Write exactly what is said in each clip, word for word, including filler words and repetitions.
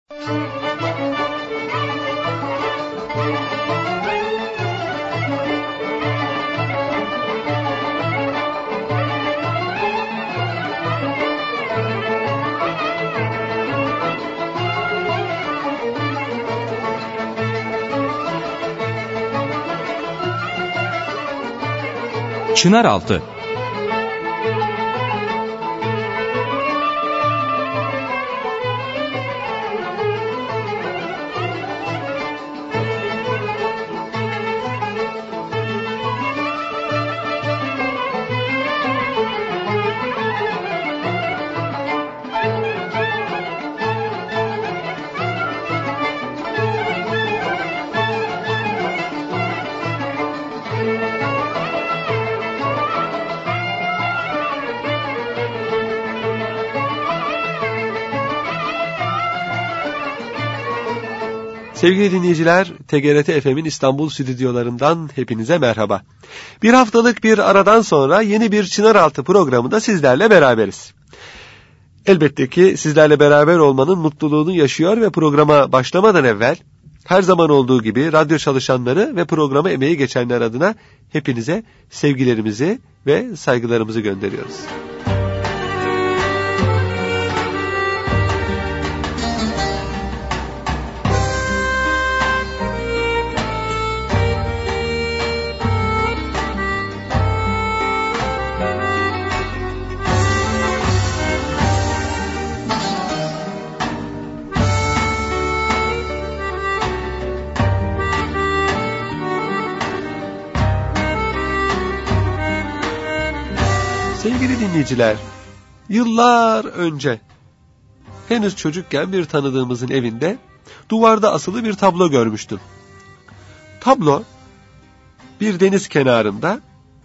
Çınaraltı. Sevgili dinleyiciler, T G R T F M'in İstanbul stüdyolarından hepinize merhaba. Bir haftalık bir aradan sonra yeni bir Çınaraltı programında sizlerle beraberiz. Elbette ki sizlerle beraber olmanın mutluluğunu yaşıyor ve programa başlamadan evvel her zaman olduğu gibi radyo çalışanları ve programa emeği geçenler adına hepinize sevgilerimizi ve saygılarımızı gönderiyoruz. Sevgili dinleyiciler, yıllar önce henüz çocukken bir tanıdığımızın evinde duvarda asılı bir tablo görmüştüm. Tablo bir deniz kenarında,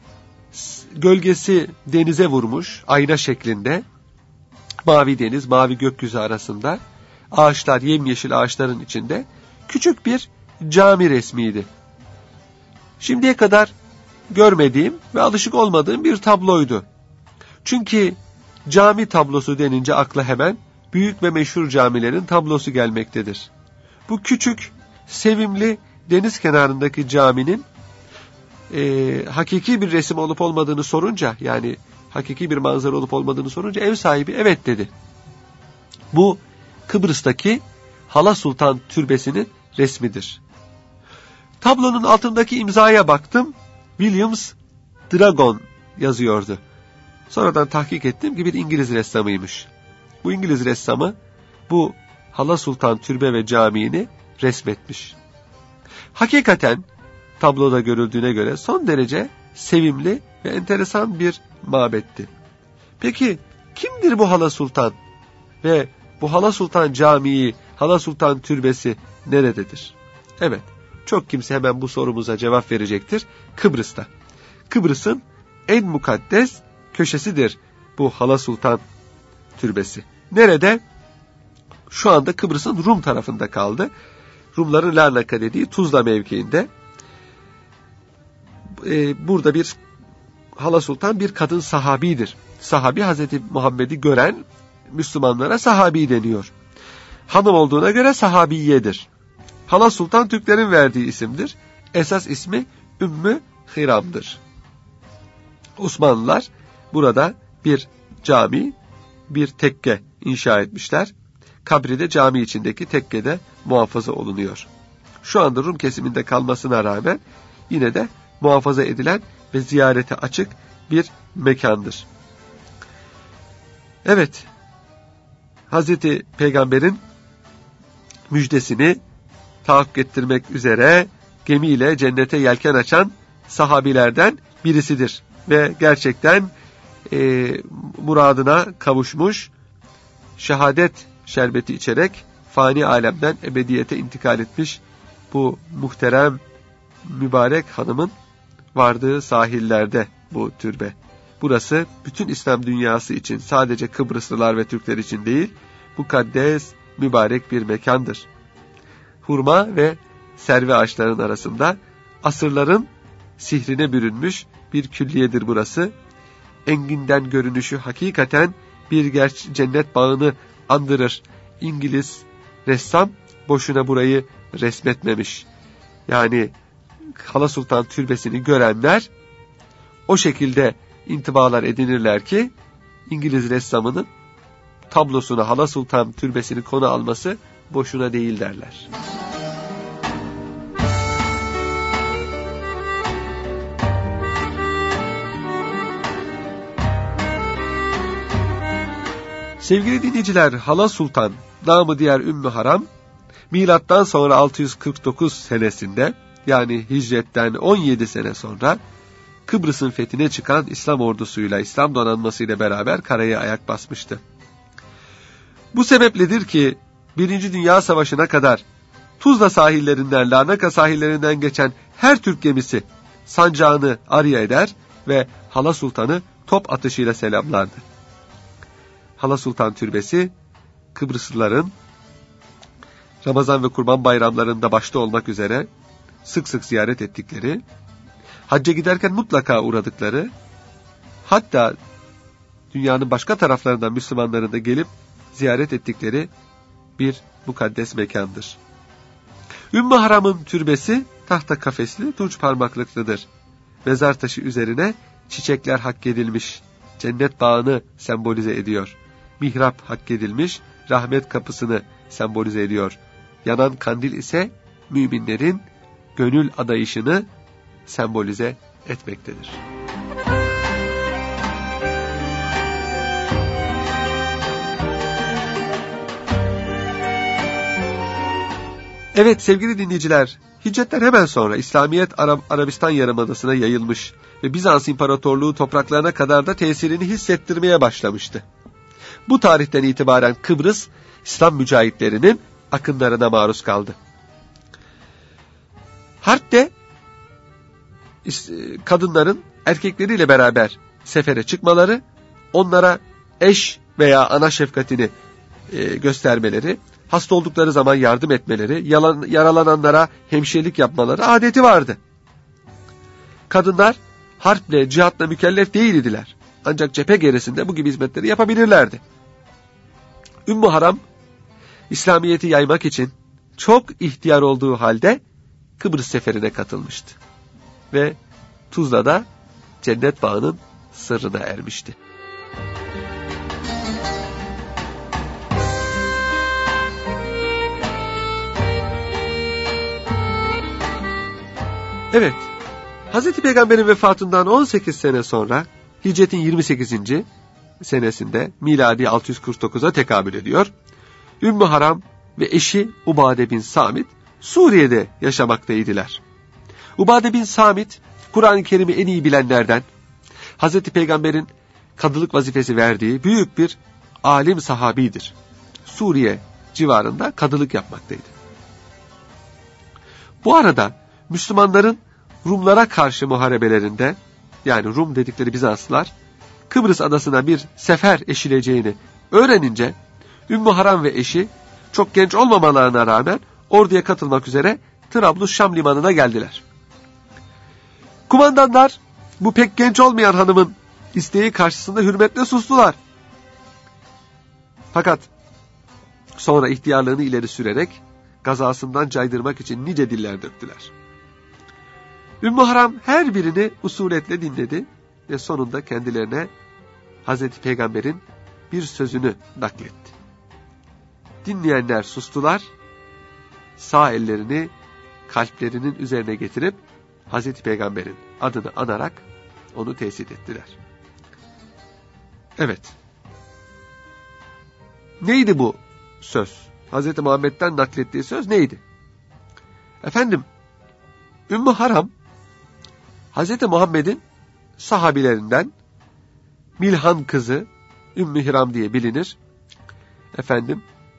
gölgesi denize vurmuş ayna şeklinde, mavi deniz, mavi gökyüzü arasında, ağaçlar, yemyeşil ağaçların içinde küçük bir cami resmiydi. Şimdiye kadar görmediğim ve alışık olmadığım bir tabloydu. Çünkü cami tablosu denince akla hemen büyük ve meşhur camilerin tablosu gelmektedir. Bu küçük, sevimli deniz kenarındaki caminin e, hakiki bir resim olup olmadığını sorunca, yani hakiki bir manzara olup olmadığını sorunca ev sahibi evet dedi. Bu Kıbrıs'taki Hala Sultan Türbesi'nin resmidir. Tablonun altındaki imzaya baktım, Williams Dragon yazıyordu. Sonradan tahkik ettim ki bir İngiliz ressamıymış. Bu İngiliz ressamı bu Hala Sultan Türbe ve Camii'ni resmetmiş. Hakikaten tabloda görüldüğüne göre son derece sevimli ve enteresan bir mabetti. Peki kimdir bu Hala Sultan? Ve bu Hala Sultan Camii, Hala Sultan Türbesi nerededir? Evet, çok kimse hemen bu sorumuza cevap verecektir. Kıbrıs'ta. Kıbrıs'ın en mukaddes köşesidir bu Hala Sultan Türbesi. Nerede? Şu anda Kıbrıs'ın Rum tarafında kaldı. Rumların Larnaka dediği Tuzla mevkiinde. Ee, burada bir Hala Sultan bir kadın sahabidir. Sahabi Hazreti Muhammed'i gören Müslümanlara sahabi deniyor. Hanım olduğuna göre sahabiyedir. Hala Sultan Türklerin verdiği isimdir. Esas ismi Ümmü Hiram'dır. Osmanlılar burada bir cami, bir tekke inşa etmişler. Kabri de cami içindeki tekkede muhafaza olunuyor. Şu anda Rum kesiminde kalmasına rağmen yine de muhafaza edilen ve ziyarete açık bir mekandır. Evet, Hazreti Peygamber'in müjdesini tahakkuk ettirmek üzere gemiyle cennete yelken açan sahabilerden birisidir. Ve gerçekten e, muradına kavuşmuş, şehadet şerbeti içerek fani alemden ebediyete intikal etmiş bu muhterem, mübarek hanımın vardığı sahillerde bu türbe. Burası bütün İslam dünyası için, sadece Kıbrıslılar ve Türkler için değil, mukaddes, mübarek bir mekandır. Hurma ve servi ağaçlarının arasında asırların sihrine bürünmüş bir külliyedir burası. Enginden görünüşü hakikaten bir cennet bağını andırır. İngiliz ressam boşuna burayı resmetmemiş. Yani Hala Sultan Türbesi'ni görenler o şekilde intibalar edinirler ki İngiliz ressamının tablosuna Hala Sultan Türbesi'ni konu alması boşuna değil derler. Sevgili dinleyiciler, Hala Sultan, namı diğer Ümmü Haram, milattan sonra altı yüz kırk dokuz senesinde, yani hicretten on yedi sene sonra Kıbrıs'ın fethine çıkan İslam ordusuyla, İslam donanmasıyla beraber karaya ayak basmıştı. Bu sebepledir ki Birinci Dünya Savaşı'na kadar Tuzla sahillerinden, Larnaka sahillerinden geçen her Türk gemisi sancağını arya eder ve Hala Sultan'ı top atışıyla selamlardı. Hala Sultan Türbesi, Kıbrıslıların Ramazan ve Kurban bayramlarında başta olmak üzere sık sık ziyaret ettikleri, hacca giderken mutlaka uğradıkları, hatta dünyanın başka taraflarından Müslümanların da gelip ziyaret ettikleri bir mukaddes mekandır. Ümmü Haram'ın türbesi tahta kafesli, tunç parmaklıklıdır. Mezar taşı üzerine çiçekler hakkedilmiş, cennet bağını sembolize ediyor. Mihrap hakkedilmiş, rahmet kapısını sembolize ediyor. Yanan kandil ise müminlerin gönül adayışını sembolize etmektedir. Evet sevgili dinleyiciler, hicretten hemen sonra İslamiyet Arab Arabistan Yarımadası'na yayılmış ve Bizans İmparatorluğu topraklarına kadar da tesirini hissettirmeye başlamıştı. Bu tarihten itibaren Kıbrıs, İslam mücahitlerinin akınlarına maruz kaldı. Harp'te kadınların erkekleriyle beraber sefere çıkmaları, onlara eş veya ana şefkatini e, göstermeleri, hasta oldukları zaman yardım etmeleri, yalan, yaralananlara hemşirelik yapmaları adeti vardı. Kadınlar harple, cihatla mükellef değildiler. Ancak cephe gerisinde bu gibi hizmetleri yapabilirlerdi. Ümmü Haram, İslamiyet'i yaymak için çok ihtiyar olduğu halde Kıbrıs seferine katılmıştı. Ve Tuzla'da cennet bağının sırrına ermişti. Evet, Hazreti Peygamber'in vefatından on sekiz sene sonra Hicret'in yirmi sekizinci senesinde miladi altı yüz kırk dokuza tekabül ediyor. Ümmü Haram ve eşi Ubade bin Samit Suriye'de yaşamaktaydılar. Ubade bin Samit, Kur'an-ı Kerim'i en iyi bilenlerden, Hazreti Peygamber'in kadılık vazifesi verdiği büyük bir alim sahabidir. Suriye civarında kadılık yapmaktaydı. Bu arada Müslümanların Rumlara karşı muharebelerinde, yani Rum dedikleri Bizanslılar, Kıbrıs adasına bir sefer eşileceğini öğrenince, Ümmü Haram ve eşi çok genç olmamalarına rağmen orduya katılmak üzere Trablus Şam limanına geldiler. Kumandanlar bu pek genç olmayan hanımın isteği karşısında hürmetle sustular. Fakat sonra ihtiyarlığını ileri sürerek gazasından caydırmak için nice diller döktüler. Ümmü Haram her birini usuletle dinledi ve sonunda kendilerine Hazreti Peygamber'in bir sözünü nakletti. Dinleyenler sustular, sağ ellerini kalplerinin üzerine getirip Hazreti Peygamber'in adını anarak onu tesis ettiler. Evet. Neydi bu söz? Hazreti Muhammed'den naklettiği söz neydi? Efendim, Ümmü Haram, Hazreti Muhammed'in sahabilerinden Milhan kızı, Ümmü Hiram diye bilinir. Efendim,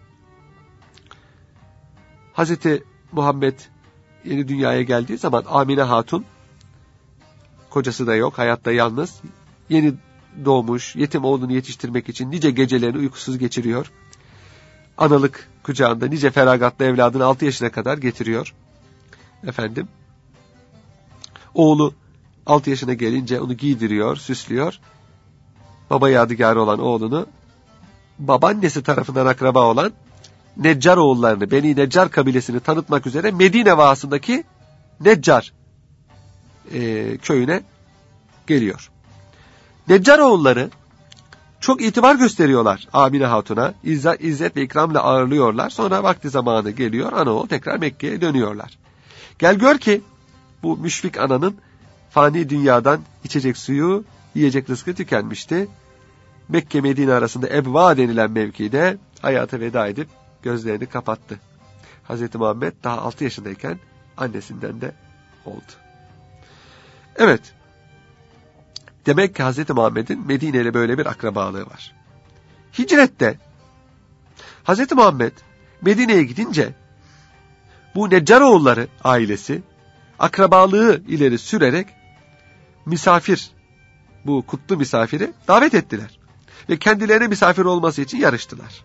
Hazreti Muhammed yeni dünyaya geldiği zaman Amine Hatun, kocası da yok, hayatta yalnız, yeni doğmuş, yetim oğlunu yetiştirmek için nice gecelerini uykusuz geçiriyor. Analık kucağında nice feragatlı evladını altı yaşına kadar getiriyor. Efendim, oğlu altı yaşına gelince onu giydiriyor, süslüyor. Baba yadigarı olan oğlunu babaannesi tarafından akraba olan Neccar oğullarını, Beni Neccar kabilesini tanıtmak üzere Medine vahasındaki Neccar e, köyüne geliyor. Neccar oğulları çok itibar gösteriyorlar Amine Hatun'a. İzzet, izzet ve ikramla ağırlıyorlar. Sonra vakti zamanı geliyor. Anaoğul tekrar Mekke'ye dönüyorlar. Gel gör ki bu müşfik ananın fani dünyadan içecek suyu, yiyecek rızkı tükenmişti. Mekke Medine arasında Ebva denilen mevkide hayata veda edip gözlerini kapattı. Hazreti Muhammed daha altı yaşındayken annesinden de oldu. Evet. Demek ki Hazreti Muhammed'in Medine ile böyle bir akrabalığı var. Hicrette Hazreti Muhammed Medine'ye gidince bu Neccaroğulları ailesi akrabalığı ileri sürerek misafir, bu kutlu misafiri davet ettiler. Ve kendilerine misafir olması için yarıştılar.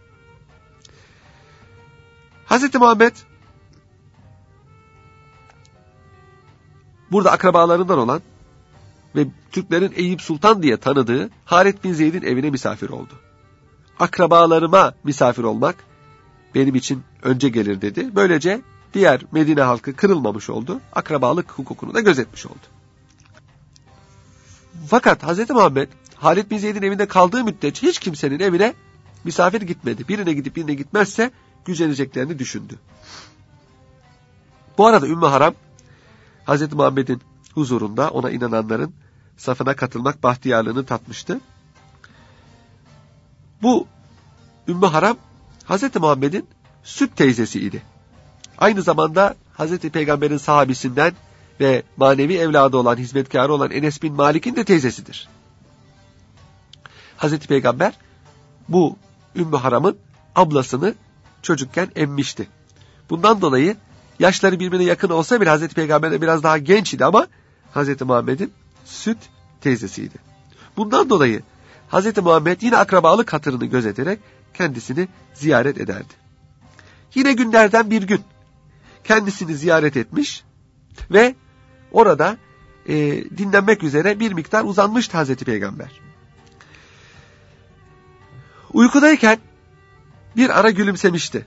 Hazreti Muhammed burada akrabalarından olan ve Türklerin Eyüp Sultan diye tanıdığı Halid bin Zeyd'in evine misafir oldu. Akrabalarıma misafir olmak benim için önce gelir dedi. Böylece diğer Medine halkı kırılmamış oldu. Akrabalık hukukunu da gözetmiş oldu. Fakat Hazreti Muhammed Halid bin Zeyd'in evinde kaldığı müddetçe hiç kimsenin evine misafir gitmedi. Birine gidip birine gitmezse güceneceklerini düşündü. Bu arada Ümmü Haram Hazreti Muhammed'in huzurunda ona inananların safına katılmak bahtiyarlığını tatmıştı. Bu Ümmü Haram Hazreti Muhammed'in süt teyzesiydi. Aynı zamanda Hazreti Peygamber'in sahabisinden ve manevi evladı olan, hizmetkarı olan Enes bin Malik'in de teyzesidir. Hazreti Peygamber bu Ümmü Haram'ın ablasını çocukken emmişti. Bundan dolayı yaşları birbirine yakın olsa bile Hazreti Peygamber de biraz daha genç idi ama Hazreti Muhammed'in süt teyzesiydi. Bundan dolayı Hazreti Muhammed yine akrabalık hatırını gözeterek kendisini ziyaret ederdi. Yine günlerden bir gün kendisini ziyaret etmiş ve orada e, dinlenmek üzere bir miktar uzanmıştı Hazreti Peygamber. Uykudayken bir ara gülümsemişti.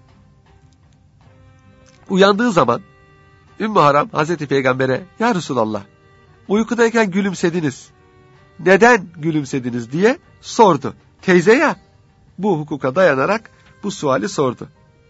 Uyandığı zaman Ümmü Haram Hazreti Peygamber'e "Ya Resulallah, uykudayken gülümsediniz. Neden gülümsediniz?" diye sordu. Teyze ya, bu hukuka dayanarak bu suali sordu.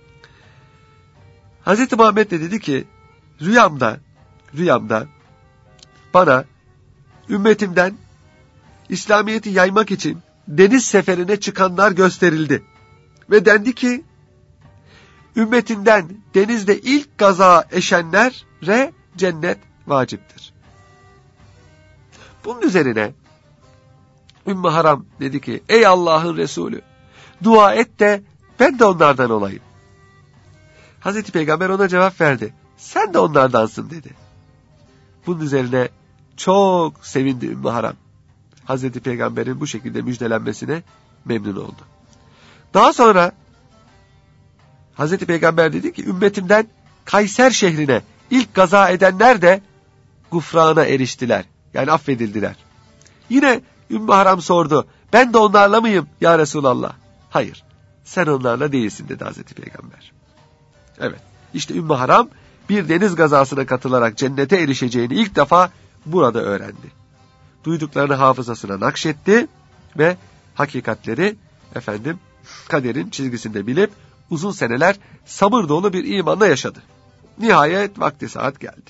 Hazreti Muhammed de dedi ki, rüyamda, rüyamda bana ümmetimden İslamiyet'i yaymak için deniz seferine çıkanlar gösterildi. Ve dendi ki, ümmetinden denizde ilk gaza eşenlere cennet vaciptir. Bunun üzerine Ümmü Haram dedi ki, ey Allah'ın Resulü, dua et de ben de onlardan olayım. Hazreti Peygamber ona cevap verdi. Sen de onlardansın dedi. Bunun üzerine çok sevindi Ümmü Haram. Hazreti Peygamber'in bu şekilde müjdelenmesine memnun oldu. Daha sonra Hazreti Peygamber dedi ki, ümmetimden Kayser şehrine ilk gaza edenler de gufrana eriştiler. Yani affedildiler. Yine Ümmü Haram sordu. Ben de onlarla mıyım ya Resulallah? Hayır, sen onlarla değilsin dedi Hazreti Peygamber. Evet, işte Ümmü Haram bir deniz gazasına katılarak cennete erişeceğini ilk defa burada öğrendi. Duyduklarını hafızasına nakşetti ve hakikatleri efendim kaderin çizgisinde bilip uzun seneler sabır dolu bir imanla yaşadı. Nihayet vakti saat geldi.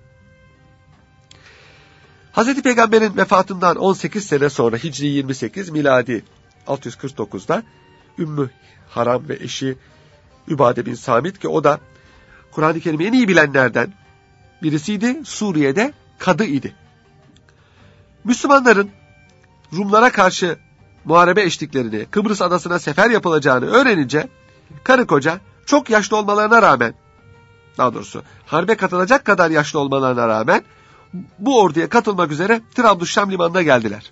Hazreti Peygamber'in vefatından on sekiz sene sonra Hicri yirmi sekiz, miladi altı yüz kırk dokuzda Ümmü Haram ve eşi Übade bin Samit, ki o da Kur'an-ı Kerim'i en iyi bilenlerden birisiydi, Suriye'de kadı idi. Müslümanların Rumlara karşı muharebe eşliklerini, Kıbrıs adasına sefer yapılacağını öğrenince karı koca çok yaşlı olmalarına rağmen, daha doğrusu harbe katılacak kadar yaşlı olmalarına rağmen bu orduya katılmak üzere Trablusşam limanına geldiler.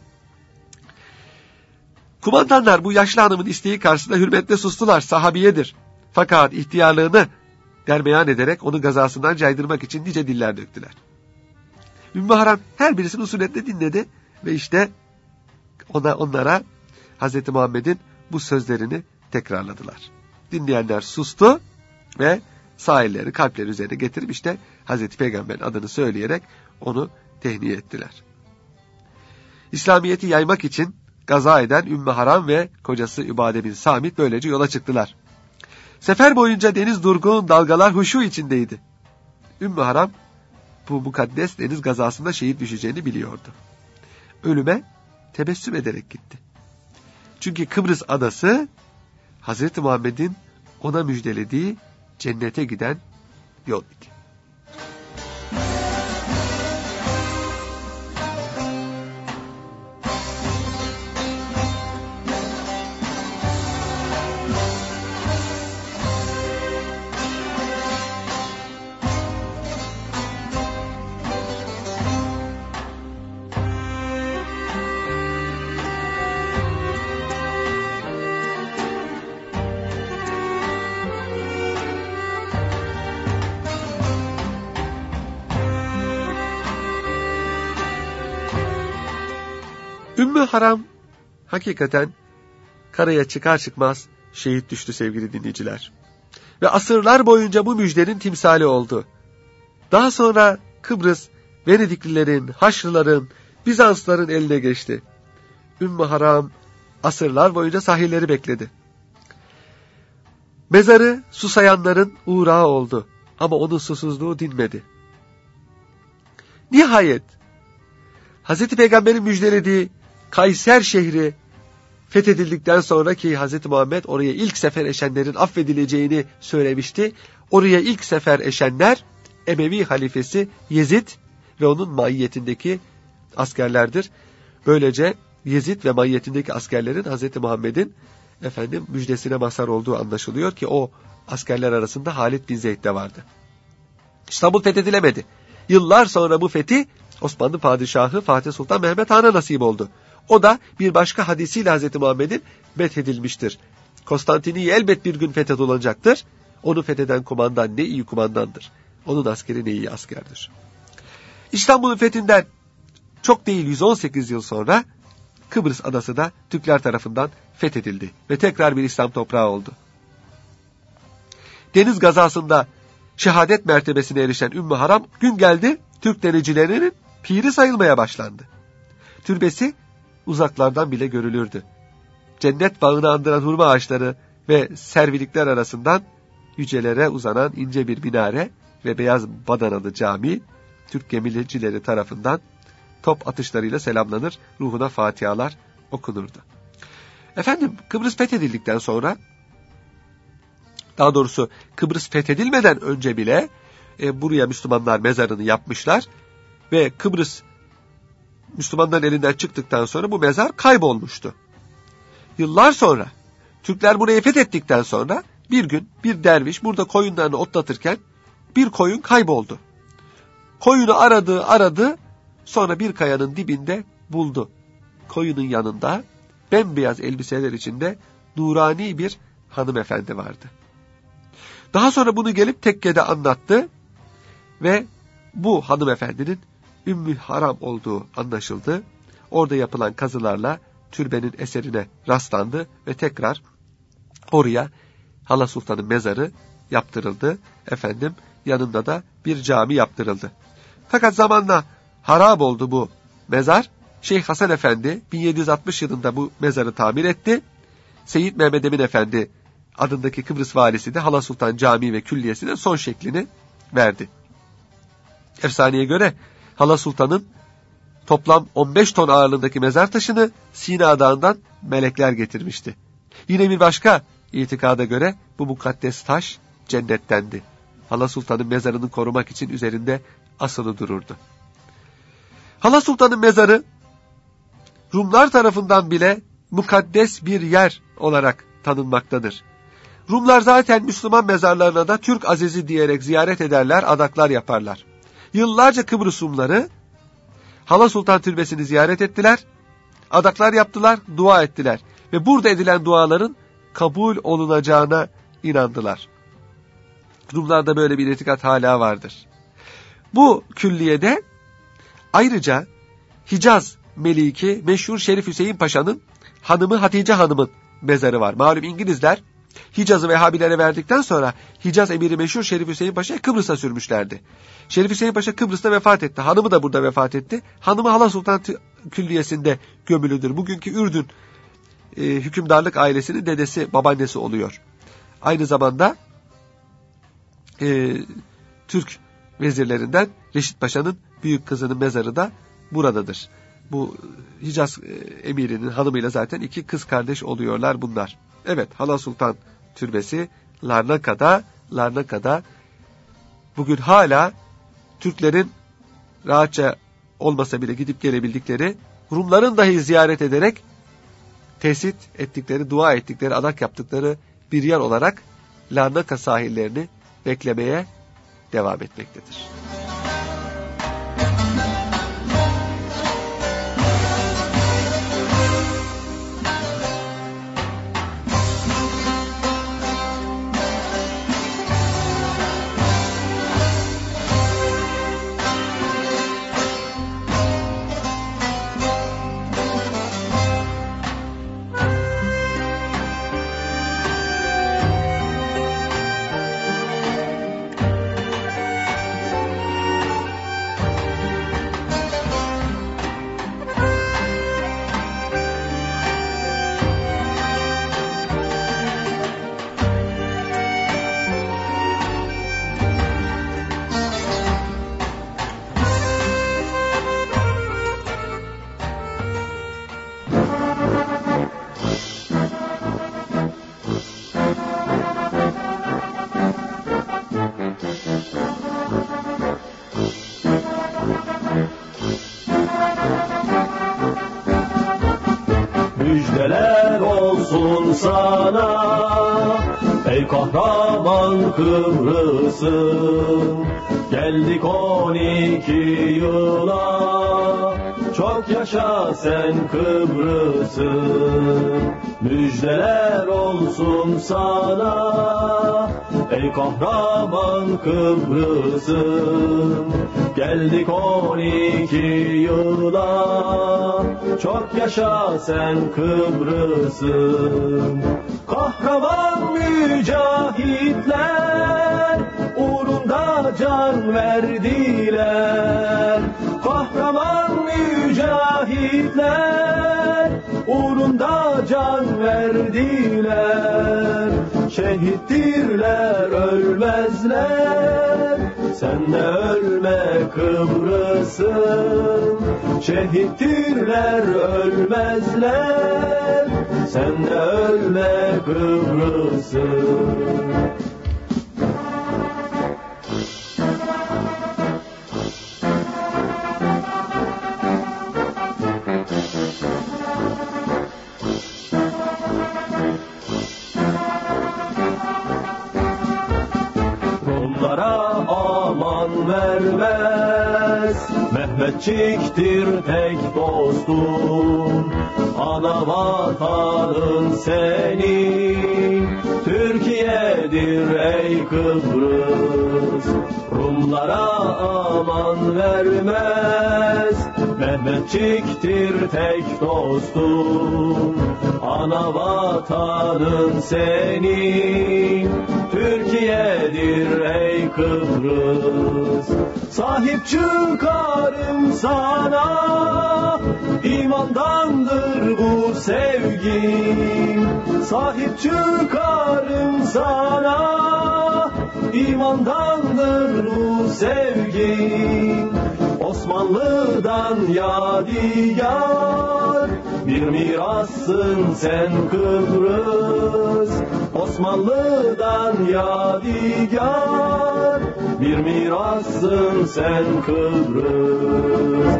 Kumandanlar bu yaşlı hanımın isteği karşısında hürmetle sustular, sahabiyedir. Fakat ihtiyarlığını dermeyan ederek onu gazasından caydırmak için nice diller döktüler. Ümmü Haram her birisini usuletle dinledi ve işte ona, onlara Hazreti Muhammed'in bu sözlerini tekrarladılar. dinleyenler sustu ve sahilleri, kalpleri üzerine getirip işte Hazreti Peygamber'in adını söyleyerek onu tehniye ettiler. İslamiyet'i yaymak için gaza eden Ümmü Haram ve kocası Übade bin Samit böylece yola çıktılar. Sefer boyunca deniz durgun, dalgalar huşu içindeydi. Ümmü Haram bu mukaddes deniz gazasında şehit düşeceğini biliyordu. Ölüme tebessüm ederek gitti. Çünkü Kıbrıs adası Hazreti Muhammed'in ona müjdelediği cennete giden yol idi. Ümmü Haram hakikaten karaya çıkar çıkmaz şehit düştü sevgili dinleyiciler. Ve asırlar boyunca bu müjdenin timsali oldu. Daha sonra Kıbrıs Venediklilerin, Haçlıların, Bizansların eline geçti. Ümmü Haram asırlar boyunca sahilleri bekledi. Mezarı susayanların uğrağı oldu ama onun susuzluğu dinmedi. Nihayet Hazreti Peygamber'in müjdelediği Kayser şehri fethedildikten sonra ki Hazreti Muhammed oraya ilk sefer eşenlerin affedileceğini söylemişti. Oraya ilk sefer eşenler Emevi halifesi Yezid ve onun maiyetindeki askerlerdir. Böylece Yezid ve maiyetindeki askerlerin Hazreti Muhammed'in efendim müjdesine mazhar olduğu anlaşılıyor ki o askerler arasında Halid bin Zeyd de vardı. İstanbul fethedilemedi. Yıllar sonra bu fethi Osmanlı Padişahı Fatih Sultan Mehmet Han'a nasip oldu. O da bir başka hadisiyle Hazreti Muhammed'in fethedilmiştir. Konstantiniye elbet bir gün fethedilecektir. Onu fetheden kumandan ne iyi kumandandır. Onun askeri ne iyi askerdir. İstanbul'un fethinden çok değil yüz on sekiz yıl sonra Kıbrıs adası da Türkler tarafından fethedildi ve tekrar bir İslam toprağı oldu. Deniz gazasında şehadet mertebesine erişen Ümmü Haram gün geldi Türk denizcilerinin piri sayılmaya başlandı. Türbesi uzaklardan bile görülürdü. Cennet bağını andıran hurma ağaçları ve servilikler arasından yücelere uzanan ince bir minare ve beyaz badanalı cami Türk gemicileri tarafından top atışlarıyla selamlanır, ruhuna fatihalar okunurdu. Efendim Kıbrıs fethedildikten sonra, daha doğrusu Kıbrıs fethedilmeden önce bile e, buraya Müslümanlar mezarını yapmışlar ve Kıbrıs Müslümanların elinden çıktıktan sonra bu mezar kaybolmuştu. Yıllar sonra Türkler burayı fethettikten sonra bir gün bir derviş burada koyunlarını otlatırken bir koyun kayboldu. Koyunu aradı aradı sonra bir kayanın dibinde buldu. Koyunun yanında bembeyaz elbiseler içinde nurani bir hanımefendi vardı. Daha sonra bunu gelip tekkede anlattı ve bu hanımefendinin Ümmü Haram olduğu anlaşıldı. Orada yapılan kazılarla türbenin eserine rastlandı ve tekrar oraya Hala Sultan'ın mezarı yaptırıldı. Efendim yanında da bir cami yaptırıldı. Fakat zamanla harap oldu bu mezar. Şeyh Hasan Efendi bin yedi yüz altmış yılında bu mezarı tamir etti. Seyyid Mehmed Emin Efendi adındaki Kıbrıs valisi de Hala Sultan Camii ve Külliyesi'ne son şeklini verdi. Efsaneye göre Hala Sultan'ın toplam on beş ton ağırlığındaki mezar taşını Sina Dağı'ndan melekler getirmişti. Yine bir başka itikada göre bu mukaddes taş cennettendi. Hala Sultan'ın mezarını korumak için üzerinde asılı dururdu. Hala Sultan'ın mezarı Rumlar tarafından bile mukaddes bir yer olarak tanınmaktadır. Rumlar zaten Müslüman mezarlarına da Türk Azizi diyerek ziyaret ederler, adaklar yaparlar. Yıllarca Kıbrıs Rumları Hala Sultan Türbesi'ni ziyaret ettiler, adaklar yaptılar, dua ettiler ve burada edilen duaların kabul olunacağına inandılar. Rumlarda böyle bir itikat hala vardır. Bu külliyede ayrıca Hicaz Meliki meşhur Şerif Hüseyin Paşa'nın hanımı Hatice Hanım'ın mezarı var. Malum İngilizler Hicaz'ı Vehhabilere verdikten sonra Hicaz emiri meşhur Şerif Hüseyin Paşa'yı Kıbrıs'a sürmüşlerdi. Şerif Hüseyin Paşa Kıbrıs'ta vefat etti. Hanımı da burada vefat etti. Hanımı Hala Sultan Külliyesi'nde gömülüdür. Bugünkü Ürdün e, hükümdarlık ailesinin dedesi, babaannesi oluyor. Aynı zamanda e, Türk vezirlerinden Reşit Paşa'nın büyük kızının mezarı da buradadır. Bu Hicaz e, emirinin hanımıyla zaten iki kız kardeş oluyorlar bunlar. Evet, Hala Sultan Türbesi Larnaka'da, Larnaka'da bugün hala Türklerin rahatça olmasa bile gidip gelebildikleri, Rumların dahi ziyaret ederek tesit ettikleri, dua ettikleri, adak yaptıkları bir yer olarak Larnaka sahillerini beklemeye devam etmektedir. Müjdeler olsun sana ey kahraman Kıbrıs'ım. Geldik on iki yıla, çok yaşa sen Kıbrıs'ım. Müjdeler olsun sana ey kahraman Kıbrıs'ım. Geldik on iki yıla, çok yaşa sen Kıbrıs'ım. Kahraman mücahitler uğrunda can verdiler. Kahraman mücahitler uğrunda can verdiler. Şehittirler, ölmezler, sen de ölme Kıbrıs'ım. Şehittirler, ölmezler, sen de ölme Kıbrıs'ım. Aman vermez, Mehmetçiktir tek dostum. Ana vatanın senin, Türkiye'dir ey Kıbrıs. Rumlara aman vermez, Mehmetçiktir tek dostum. Ana vatanın senin, Türkiye'dir ey Kıbrıs. Sahip çıkarım sana, imandandır bu sevgim. Sahip çıkarım sana, imandandır bu sevgim. Osmanlı'dan yadigar bir mirassın sen Kıbrıs. Osmanlı'dan yadigar bir mirassın sen Kıbrıs.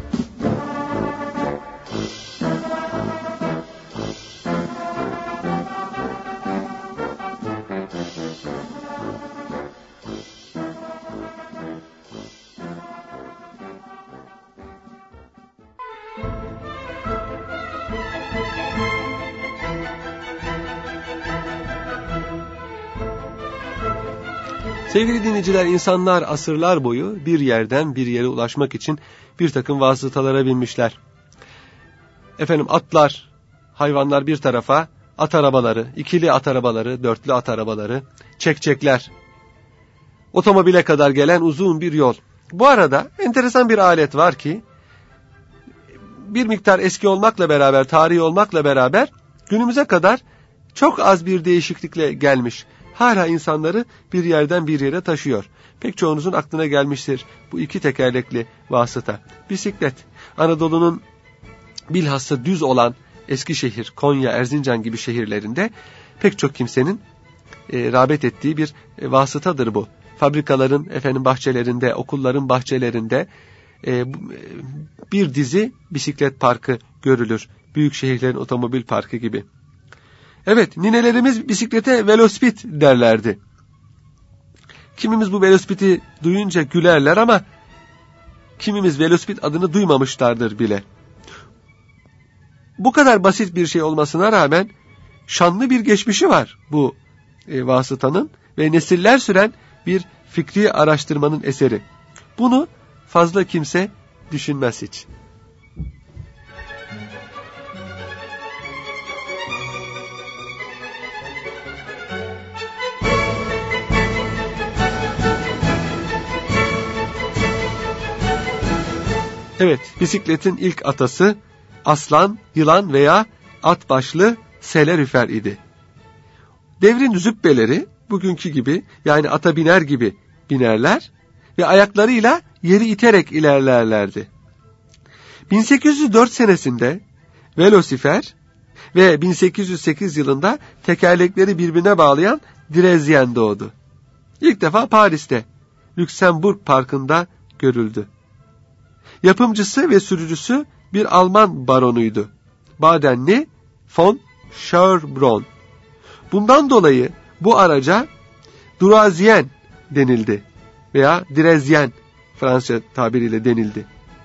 Sevgili dinleyiciler, insanlar asırlar boyu bir yerden bir yere ulaşmak için bir takım vasıtalara binmişler. Efendim atlar, hayvanlar bir tarafa, at arabaları, ikili at arabaları, dörtlü at arabaları, çekçekler, otomobile kadar gelen uzun bir yol. Bu arada enteresan bir alet var ki, bir miktar eski olmakla beraber, tarihi olmakla beraber günümüze kadar çok az bir değişiklikle gelmiş. Hala insanları bir yerden bir yere taşıyor. Pek çoğunuzun aklına gelmiştir bu iki tekerlekli vasıta. Bisiklet. Anadolu'nun bilhassa düz olan Eskişehir, Konya, Erzincan gibi şehirlerinde pek çok kimsenin e, rağbet ettiği bir e, vasıtadır bu. Fabrikaların efendim bahçelerinde, okulların bahçelerinde e, bir dizi bisiklet parkı görülür. Büyük şehirlerin otomobil parkı gibi. Evet, ninelerimiz bisiklete velospit derlerdi. Kimimiz bu velospiti duyunca gülerler ama kimimiz velospit adını duymamışlardır bile. Bu kadar basit bir şey olmasına rağmen şanlı bir geçmişi var bu e, vasıtanın ve nesiller süren bir fikri araştırmanın eseri. Bunu fazla kimse düşünmez hiç. Evet, bisikletin ilk atası aslan, yılan veya at başlı selerifer idi. Devrin zübbeleri bugünkü gibi, yani ata biner gibi binerler ve ayaklarıyla yeri iterek ilerlerlerdi. bin sekiz yüz dört senesinde velosifer ve bin sekiz yüz sekiz yılında tekerlekleri birbirine bağlayan direzyen doğdu. İlk defa Paris'te, Lüksemburg Parkı'nda görüldü. Yapımcısı ve sürücüsü bir Alman baronuydu. Badenli von Schaerbrunn. Bundan dolayı bu araca Droizien denildi veya Direzyen Fransızca tabiriyle denildi.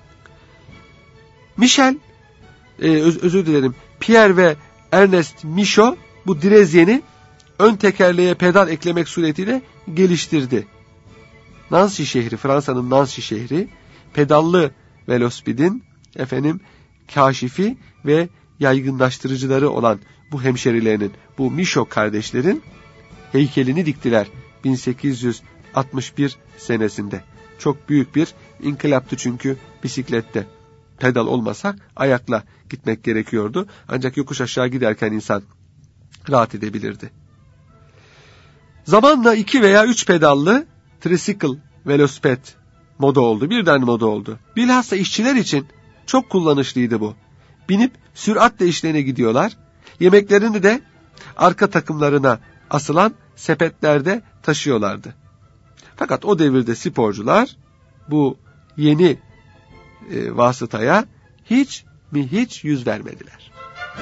Michel, e, öz, özür dilerim, Pierre ve Ernest Michaud bu Direzyen'i ön tekerleğe pedal eklemek suretiyle geliştirdi. Nancy şehri, Fransa'nın Nancy şehri, pedallı velospidin efendim kaşifi ve yaygınlaştırıcıları olan bu hemşerilerinin, bu Michaud kardeşlerin heykelini diktiler bin sekiz yüz altmış bir senesinde. Çok büyük bir inkılaptı çünkü bisiklette. Pedal olmasa ayakla gitmek gerekiyordu. Ancak yokuş aşağı giderken insan rahat edebilirdi. Zamanla iki veya üç pedallı tricycle velosiped moda oldu. Birden moda oldu. Bilhassa işçiler için çok kullanışlıydı bu. Binip süratle işlerine gidiyorlar. Yemeklerini de arka takımlarına asılan sepetlerde taşıyorlardı. Fakat o devirde sporcular bu yeni e, vasıtaya hiç mi hiç yüz vermediler.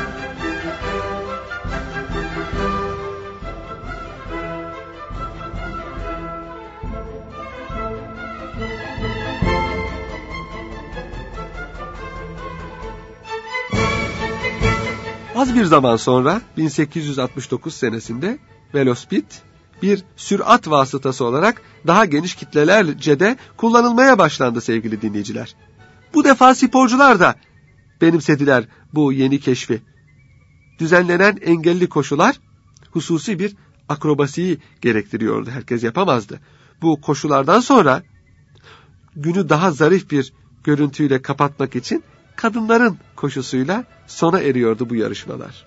Az bir zaman sonra bin sekiz yüz altmış dokuz senesinde velospid bir sürat vasıtası olarak daha geniş kitlelerce de kullanılmaya başlandı sevgili dinleyiciler. Bu defa sporcular da benimsediler bu yeni keşfi. Düzenlenen engelli koşular hususi bir akrobasiyi gerektiriyordu. Herkes yapamazdı. Bu koşulardan sonra günü daha zarif bir görüntüyle kapatmak için kadınların koşusuyla sona eriyordu bu yarışmalar.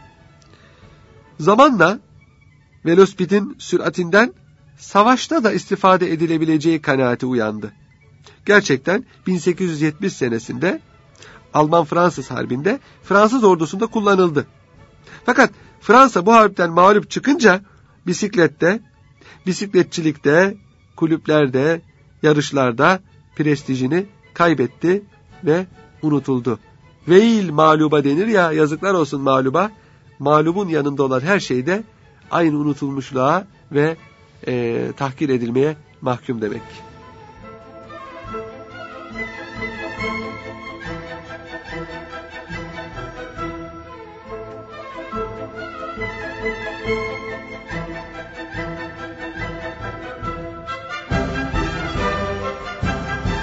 Zamanla velospidin süratinden savaşta da istifade edilebileceği kanaati uyandı. Gerçekten bin sekiz yüz yetmiş senesinde Alman-Fransız Harbi'nde Fransız ordusunda kullanıldı. Fakat Fransa bu harpten mağlup çıkınca bisiklette, bisikletçilikte, kulüplerde, yarışlarda prestijini kaybetti ve unutuldu. Veil mağluba denir ya, yazıklar olsun mağluba. Mağlubun yanında olan her şeyde aynı unutulmuşluğa ve e, tahkir edilmeye mahkum demek.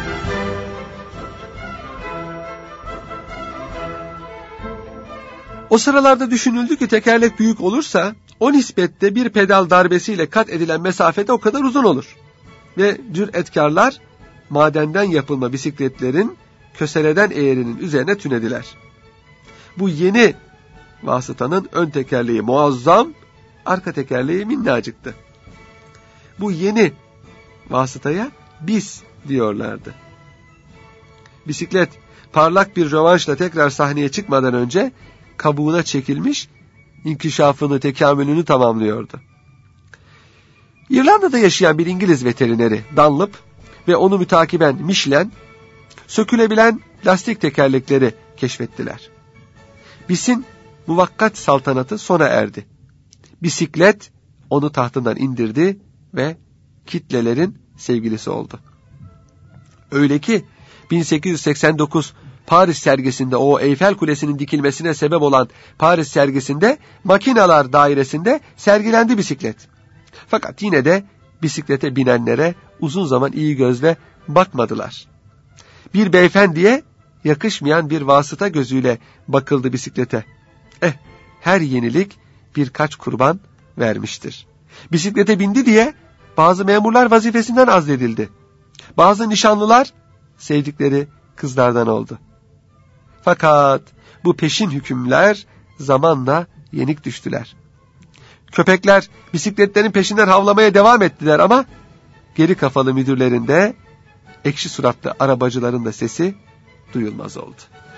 O O sıralarda düşünüldü ki tekerlek büyük olursa o nispette bir pedal darbesiyle kat edilen mesafede o kadar uzun olur. Ve cüretkarlar madenden yapılma bisikletlerin köseleden eğerinin üzerine tünediler. Bu yeni vasıtanın ön tekerleği muazzam, arka tekerleği minnacıktı. Bu yeni vasıtaya bis diyorlardı. Bisiklet parlak bir rövanşla tekrar sahneye çıkmadan önce kabuğuna çekilmiş, inkişafını, tekamülünü tamamlıyordu. İrlanda'da yaşayan bir İngiliz veterineri Dunlop ve onu mütakiben Michelin, sökülebilen lastik tekerlekleri keşfettiler. Bis'in muvakkat saltanatı sona erdi. Bisiklet onu tahtından indirdi ve kitlelerin sevgilisi oldu. Öyle ki bin sekiz yüz seksen dokuz Paris sergisinde, o Eyfel Kulesi'nin dikilmesine sebep olan Paris sergisinde makinalar dairesinde sergilendi bisiklet. Fakat yine de bisiklete binenlere uzun zaman iyi gözle bakmadılar. Bir beyefendiye yakışmayan bir vasıta gözüyle bakıldı bisiklete. Eh, her yenilik birkaç kurban vermiştir. Bisiklete bindi diye bazı memurlar vazifesinden azledildi. Bazı nişanlılar sevdikleri kızlardan oldu. Fakat bu peşin hükümler zamanla yenik düştüler. Köpekler bisikletlerin peşinden havlamaya devam ettiler ama geri kafalı müdürlerin de, ekşi suratlı arabacıların da sesi duyulmaz oldu.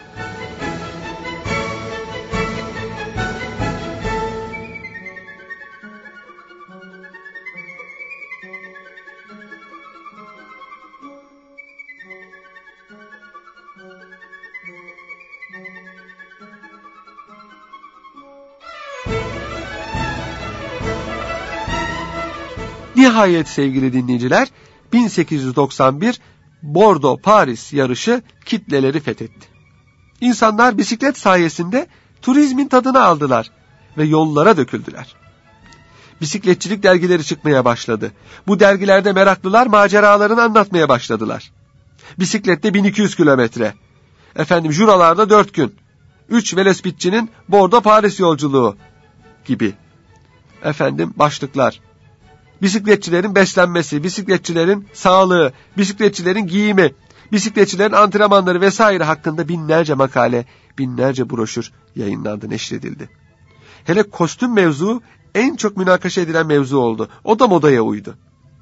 Nihayet sevgili dinleyiciler, bin sekiz yüz doksan bir Bordeaux-Paris yarışı kitleleri fethetti. İnsanlar bisiklet sayesinde turizmin tadını aldılar ve yollara döküldüler. Bisikletçilik dergileri çıkmaya başladı. Bu dergilerde meraklılar maceralarını anlatmaya başladılar. Bisiklette bin iki yüz kilometre. Efendim Juralarda dört gün. Üç velosipedçinin Bordeaux-Paris yolculuğu gibi. Efendim başlıklar. Bisikletçilerin beslenmesi, bisikletçilerin sağlığı, bisikletçilerin giyimi, bisikletçilerin antrenmanları vesaire hakkında binlerce makale, binlerce broşür yayınlandı, neşredildi. Hele kostüm mevzu en çok münakaşa edilen mevzu oldu. O da modaya uydu.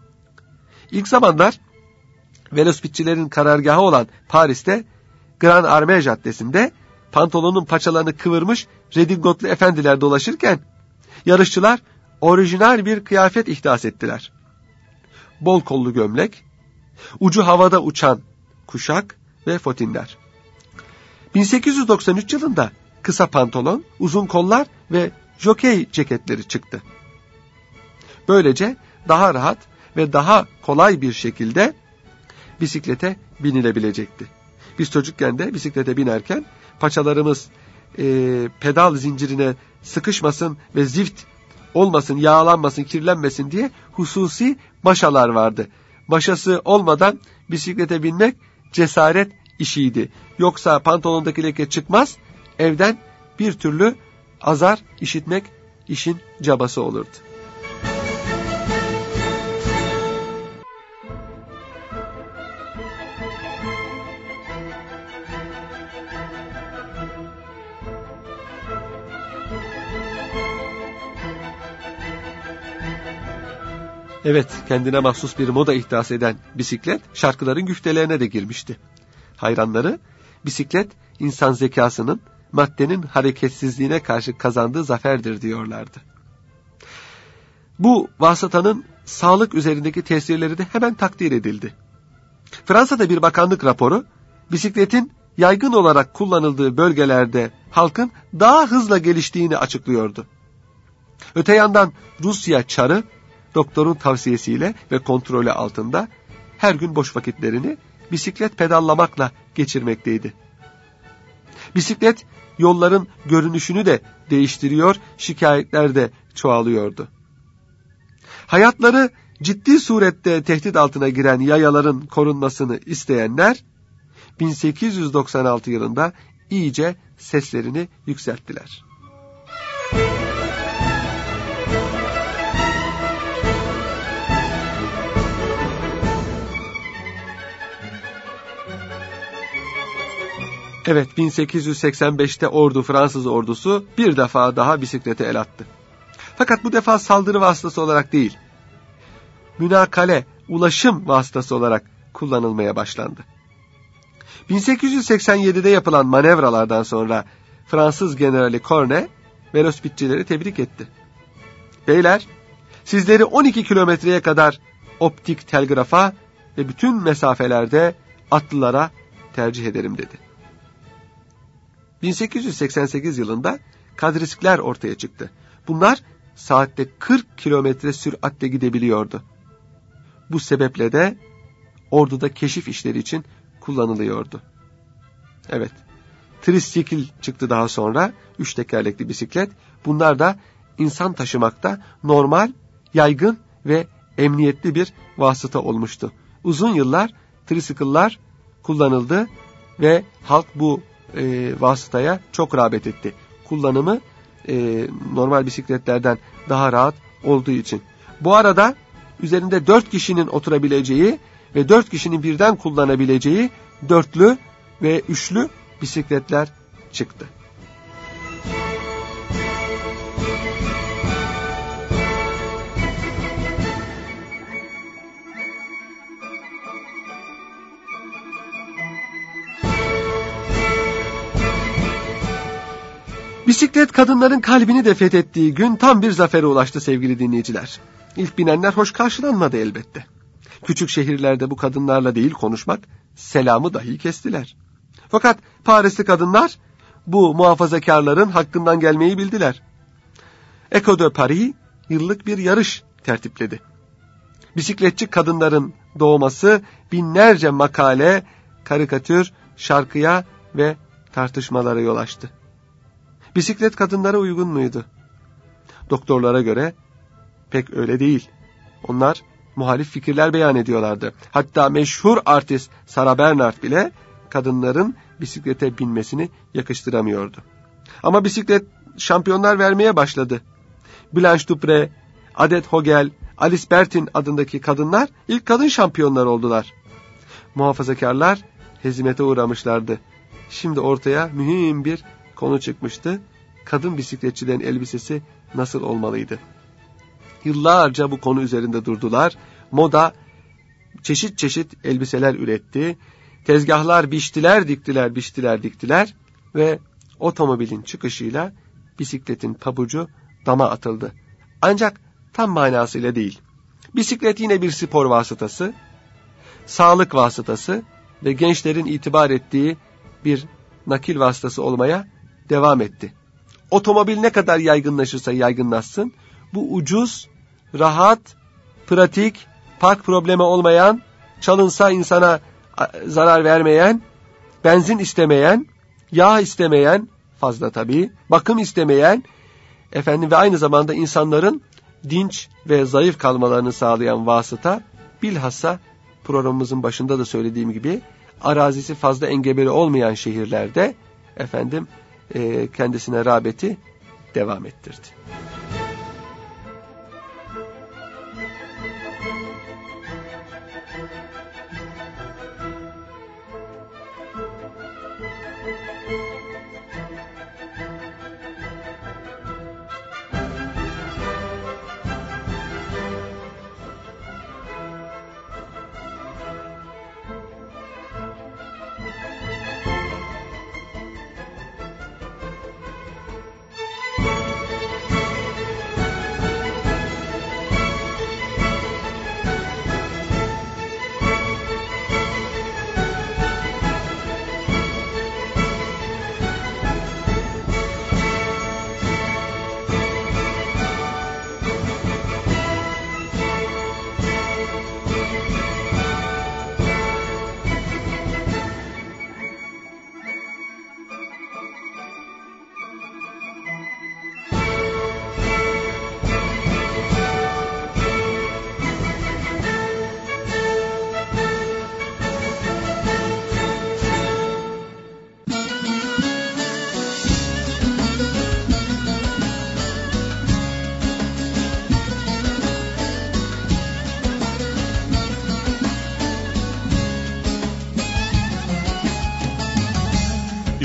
İlk zamanlar velosipedçilerin karargahı olan Paris'te Grand Armée Caddesi'nde pantolonun paçalarını kıvırmış redingotlu efendiler dolaşırken yarışçılar orijinal bir kıyafet ihdas ettiler. Bol kollu gömlek, ucu havada uçan kuşak ve fotinler. bin sekiz yüz doksan üç yılında kısa pantolon, uzun kollar ve jokey ceketleri çıktı. Böylece daha rahat ve daha kolay bir şekilde bisiklete binilebilecekti. Biz çocukken de bisiklete binerken paçalarımız e, pedal zincirine sıkışmasın ve zift olmasın, yağlanmasın, kirlenmesin diye hususi maşalar vardı. Maşası olmadan bisiklete binmek cesaret işiydi. Yoksa pantolondaki leke çıkmaz, evden bir türlü azar işitmek işin cabası olurdu. Evet, kendine mahsus bir moda ihdas eden bisiklet şarkıların güftelerine de girmişti. Hayranları bisiklet insan zekasının maddenin hareketsizliğine karşı kazandığı zaferdir diyorlardı. Bu vasıtanın sağlık üzerindeki tesirleri de hemen takdir edildi. Fransa'da bir bakanlık raporu bisikletin yaygın olarak kullanıldığı bölgelerde halkın daha hızla geliştiğini açıklıyordu. Öte yandan Rusya çarı doktorun tavsiyesiyle ve kontrolü altında her gün boş vakitlerini bisiklet pedallamakla geçirmekteydi. Bisiklet yolların görünüşünü de değiştiriyor, şikayetler de çoğalıyordu. Hayatları ciddi surette tehdit altına giren yayaların korunmasını isteyenler bin sekiz yüz doksan altı yılında iyice seslerini yükselttiler. Evet, bin sekiz yüz seksen beşte ordu, Fransız ordusu bir defa daha bisiklete el attı. Fakat bu defa saldırı vasıtası olarak değil, münakale, ulaşım vasıtası olarak kullanılmaya başlandı. bin sekiz yüz seksen yedide yapılan manevralardan sonra Fransız generali Corne, velosipedçileri tebrik etti. Beyler, sizleri on iki kilometreye kadar optik telgrafa ve bütün mesafelerde atlılara tercih ederim dedi. bin sekiz yüz seksen sekiz yılında kadriskler ortaya çıktı. Bunlar saatte kırk kilometre süratle gidebiliyordu. Bu sebeple de orduda keşif işleri için kullanılıyordu. Evet, trisikl çıktı daha sonra, üç tekerlekli bisiklet. Bunlar da insan taşımakta normal, yaygın ve emniyetli bir vasıta olmuştu. Uzun yıllar trisikıllar kullanıldı ve halk bu e, vasıtaya çok rağbet etti. Kullanımı e, normal bisikletlerden daha rahat olduğu için. Bu arada üzerinde dört kişinin oturabileceği ve dört kişinin birden kullanabileceği dörtlü ve üçlü bisikletler çıktı. Bisiklet kadınların kalbini de fethettiği gün tam bir zafere ulaştı sevgili dinleyiciler. İlk binenler hoş karşılanmadı elbette. Küçük şehirlerde bu kadınlarla değil konuşmak, selamı dahi kestiler. Fakat Parisli kadınlar bu muhafazakarların hakkından gelmeyi bildiler. Eco de Paris yıllık bir yarış tertipledi. Bisikletçi kadınların doğması binlerce makale, karikatür, şarkıya ve tartışmalara yol açtı. Bisiklet kadınlara uygun muydu? Doktorlara göre pek öyle değil. Onlar muhalif fikirler beyan ediyorlardı. Hatta meşhur artist Sarah Bernhardt bile kadınların bisiklete binmesini yakıştıramıyordu. Ama bisiklet şampiyonlar vermeye başladı. Blanche Dupré, Adette Hogel, Alice Bertin adındaki kadınlar ilk kadın şampiyonlar oldular. Muhafazakarlar hezimete uğramışlardı. Şimdi ortaya mühim bir konu çıkmıştı. Kadın bisikletçilerin elbisesi nasıl olmalıydı? Yıllarca bu konu üzerinde durdular. Moda çeşit çeşit elbiseler üretti. Tezgahlar biçtiler, diktiler, biçtiler, diktiler ve otomobilin çıkışıyla bisikletin pabucu dama atıldı. Ancak tam manasıyla değil. Bisiklet yine bir spor vasıtası, sağlık vasıtası ve gençlerin itibar ettiği bir nakil vasıtası olmaya devam etti. Otomobil ne kadar yaygınlaşırsa yaygınlaşsın, bu ucuz, rahat, pratik, park problemi olmayan, çalınsa insana zarar vermeyen, benzin istemeyen, yağ istemeyen, fazla tabii, bakım istemeyen, efendim ve aynı zamanda insanların dinç ve zayıf kalmalarını sağlayan vasıta, bilhassa programımızın başında da söylediğim gibi, arazisi fazla engebeli olmayan şehirlerde efendim e, kendisine rağbeti devam ettirdi.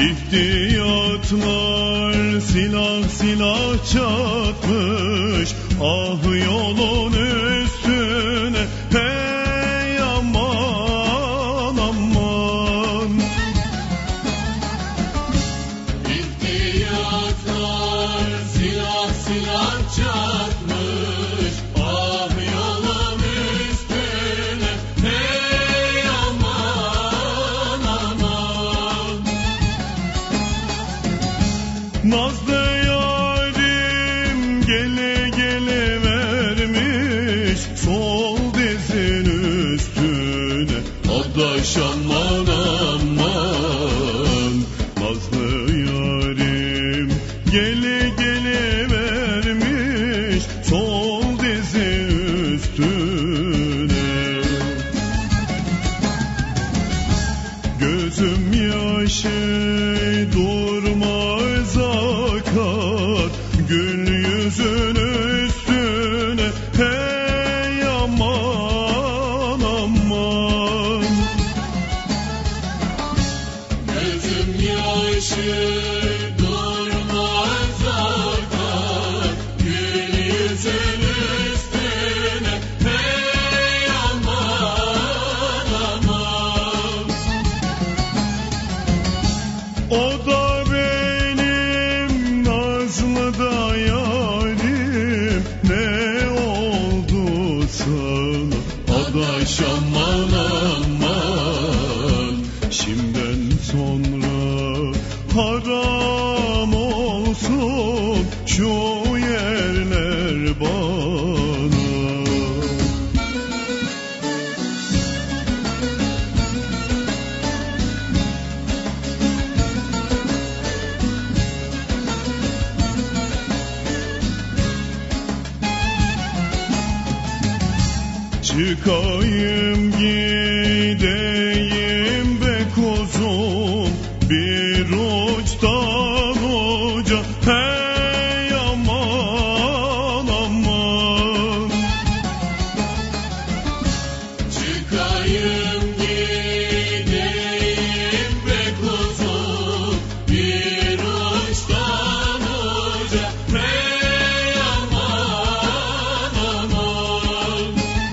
İhtiyatlar silah silah çatmış, ah yolun üstüne hey aman aman. İhtiyatlar silah silah çatmış, ah yolun üstüne hey aman aman. Nazlı yarim gele gele vermiş sol dizin üstüne, adaş aman aman. Nazlı yarim gele gele vermiş sol dizin üstüne. Gözüm yaşı durmaz akar, gül yüzün üstüne hey aman aman. Gözüm yaşı durmaz akar, gül yüzün üstüne hey aman aman. O da benim nazlı da yarim, ne oldu sana adaş aman aman. Şimdiden sonra haram olsun şu yerler bana. Çıkayım gideyim be kuzum, bir uçtan uca hey aman aman. Çıkayım gideyim be kuzum, bir uçtan uca hey aman aman.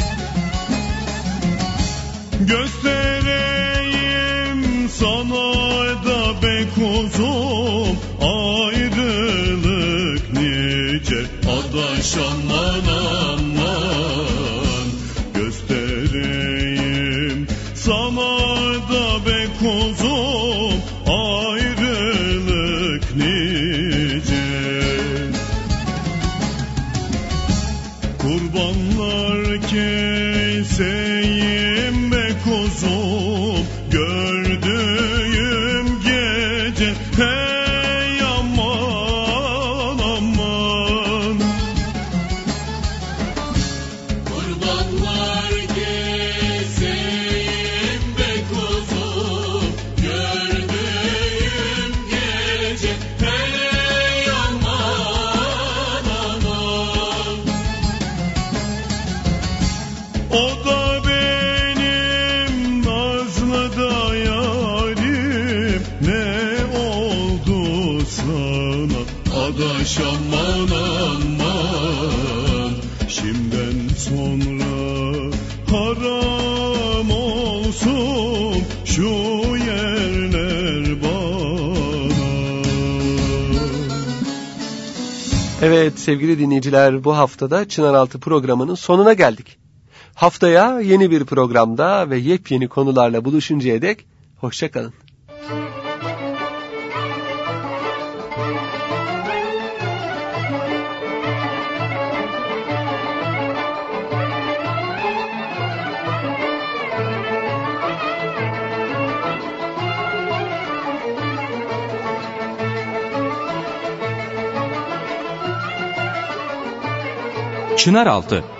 Göstereyim sana da be kuzum, ayrılık nice adaş aman aman. Göstereyim sana da be kuzum, ayrılık nice. Kurbanlar keseyim be kuzum, gördüğüm gece hey aman aman. Kurbanlar keseyim be kuzum, gördüğüm gece hey aman aman. O da benim nazlı da yarim, ne oldu sana adaş aman aman. Şimdiden sonra haram olsun şu yerler bana. Evet sevgili dinleyiciler, bu haftada Çınaraltı programının sonuna geldik. Haftaya yeni bir programda ve yepyeni konularla buluşuncaya dek hoşça kalın. Çınaraltı